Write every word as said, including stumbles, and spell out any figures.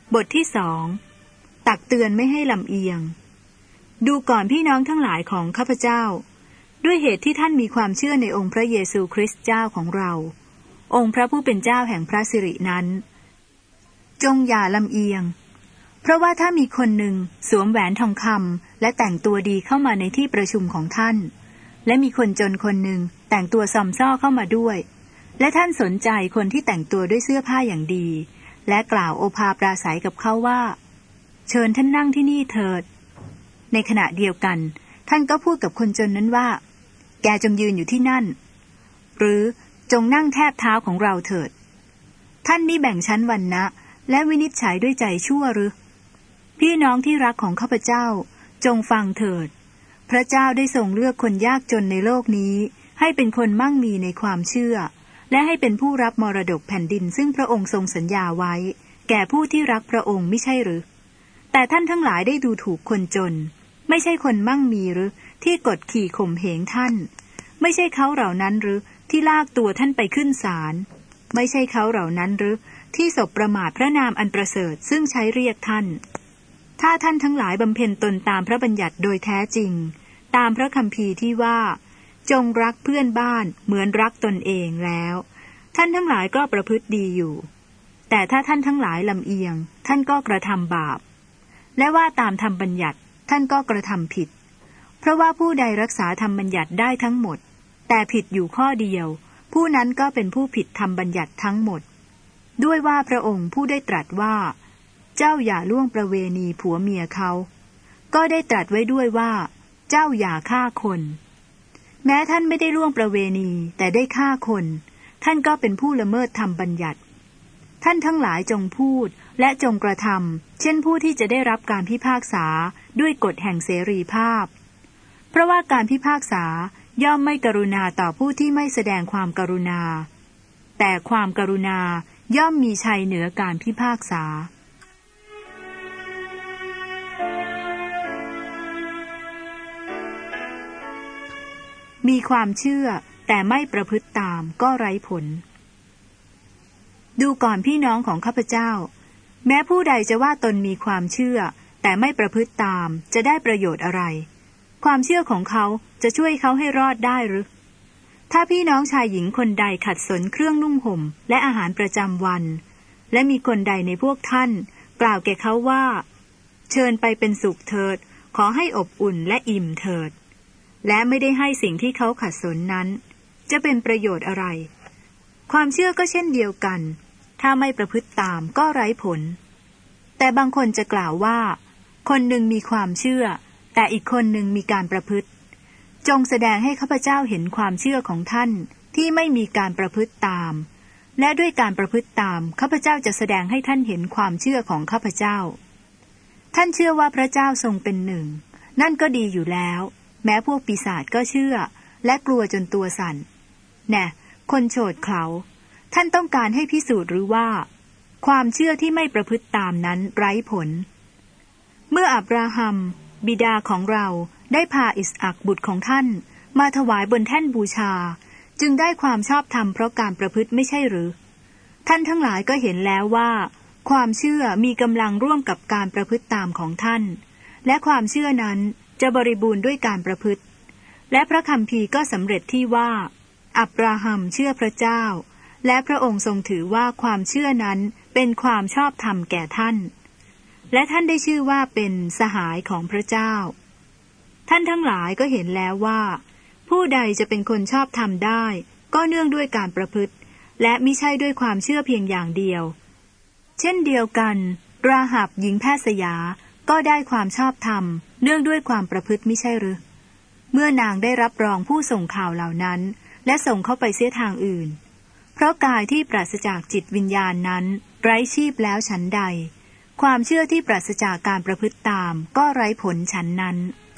บทที่สองตักเตือนไม่ให้ลำเอียงดูก่อนพี่น้องทั้งหลายของข้าพเจ้าด้วยเหตุที่ท่านมีความเชื่อในองค์พระเยซูคริสต์เจ้าของเราองค์พระผู้เป็นเจ้าแห่งพระสิรินั้นจงอย่าลำเอียงเพราะว่าถ้ามีคนหนึ่งสวมแหวนทองคำและแต่งตัวดีเข้ามาในที่ประชุมของท่านและมีคนจนคนหนึ่งแต่งตัวซอมซ่อเข้ามาด้วยและท่านสนใจคนที่แต่งตัวด้วยเสื้อผ้าอย่างดีและกล่าวโอภาปราศัยกับเขาว่าเชิญท่านนั่งที่นี่เถิดในขณะเดียวกันท่านก็พูดกับคนจนนั้นว่าแกจงยืนอยู่ที่นั่นหรือจงนั่งแทบเท้าของเราเถิดท่านนี่แบ่งชั้นวรรณะและวินิจฉัยด้วยใจชั่วหรือพี่น้องที่รักของข้าพเจ้าจงฟังเถิดพระเจ้าได้ทรงเลือกคนยากจนในโลกนี้ให้เป็นคนมั่งมีในความเชื่อและให้เป็นผู้รับมรดกแผ่นดินซึ่งพระองค์ทรงสัญญาไว้แก่ผู้ที่รักพระองค์ไม่ใช่หรือแต่ท่านทั้งหลายได้ดูถูกคนจนไม่ใช่คนมั่งมีหรือที่กดขี่ข่มเหงท่านไม่ใช่เขาเหล่านั้นหรือที่ลากตัวท่านไปขึ้นศาลไม่ใช่เขาเหล่านั้นหรือที่สบประมาทพระนามอันประเสริฐซึ่งใช้เรียกท่านถ้าท่านทั้งหลายบำเพ็ญตนตามพระบัญญัติโดยแท้จริงตามพระคัมภีร์ที่ว่าจงรักเพื่อนบ้านเหมือนรักตนเองแล้วท่านทั้งหลายก็ประพฤติดีอยู่แต่ถ้าท่านทั้งหลายลำเอียงท่านก็กระทำบาปและว่าตามธรรมบัญญัติท่านก็กระทำผิดเพราะว่าผู้ใดรักษาธรรมบัญญัติได้ทั้งหมดแต่ผิดอยู่ข้อเดียวผู้นั้นก็เป็นผู้ผิดธรรมบัญญัติทั้งหมดด้วยว่าพระองค์ผู้ได้ตรัสว่าเจ้าอย่าล่วงประเวณีผัวเมียเขาก็ได้ตรัสไว้ด้วยว่าเจ้าอย่าฆ่าคนแม้ท่านไม่ได้ล่วงประเวณีแต่ได้ฆ่าคนท่านก็เป็นผู้ละเมิดธรรมบัญญัติท่านทั้งหลายจงพูดและจงกระทำเช่นผู้ที่จะได้รับการพิพากษาด้วยกฎแห่งเสรีภาพเพราะว่าการพิพากษาย่อมไม่กรุณาต่อผู้ที่ไม่แสดงความกรุณาแต่ความกรุณาย่อมมีชัยเหนือการพิพากษามีความเชื่อแต่ไม่ประพฤติตามก็ไร้ผลดูก่อนพี่น้องของข้าพเจ้าแม้ผู้ใดจะว่าตนมีความเชื่อแต่ไม่ประพฤติตามจะได้ประโยชน์อะไรความเชื่อของเขาจะช่วยเขาให้รอดได้หรือถ้าพี่น้องชายหญิงคนใดขัดสนเครื่องนุ่งห่มและอาหารประจำวันและมีคนใดในพวกท่านกล่าวแก่เขาว่าเชิญไปเป็นสุขเถิดขอให้อบอุ่นและอิ่มเถิดและไม่ได้ให้สิ่งที่เขาขัดสนนั้นจะเป็นประโยชน์อะไรความเชื่อก็เช่นเดียวกันถ้าไม่ประพฤติตามก็ไร้ผลแต่บางคนจะกล่าวว่าคนหนึ่งมีความเชื่อแต่อีกคนหนึ่งมีการประพฤติจงแสดงให้ข้าพเจ้าเห็นความเชื่อของท่านที่ไม่มีการประพฤติตามและด้วยการประพฤติตามข้าพเจ้าจะแสดงให้ท่านเห็นความเชื่อของข้าพเจ้าท่านเชื่อว่าพระเจ้าทรงเป็นหนึ่งนั่นก็ดีอยู่แล้วแม้พวกปีศาจก็เชื่อและกลัวจนตัวสั่นแน่คนโฉดเขลาท่านต้องการให้พิสูจน์หรือว่าความเชื่อที่ไม่ประพฤติตามนั้นไร้ผลเมื่ออับราฮัมบิดาของเราได้พาอิสอัคบุตรของท่านมาถวายบนแท่นบูชาจึงได้ความชอบธรรมเพราะการประพฤติไม่ใช่หรือท่านทั้งหลายก็เห็นแล้วว่าความเชื่อมีกำลังร่วมกับการประพฤติตามของท่านและความเชื่อนั้นจะบริบูรณ์ด้วยการประพฤติและพระคัมภีร์ก็สำเร็จที่ว่าอับราฮัมเชื่อพระเจ้าและพระองค์ทรงถือว่าความเชื่อนั้นเป็นความชอบธรรมแก่ท่านและท่านได้ชื่อว่าเป็นสหายของพระเจ้าท่านทั้งหลายก็เห็นแล้วว่าผู้ใดจะเป็นคนชอบธรรมได้ก็เนื่องด้วยการประพฤติและมิใช่ด้วยความเชื่อเพียงอย่างเดียวเช่นเดียวกันราหับหญิงแพทย์สยาก็ได้ความชอบธรรมเนื่องด้วยความประพฤติมิใช่หรือเมื่อนางได้รับรองผู้ส่งข่าวเหล่านั้นและส่งเข้าไปเสียทางอื่นเพราะกายที่ปราศจากจิตวิญญาณนั้นไร้ชีพแล้วฉันใดความเชื่อที่ปราศจากการประพฤติตามก็ไร้ผลฉันนั้น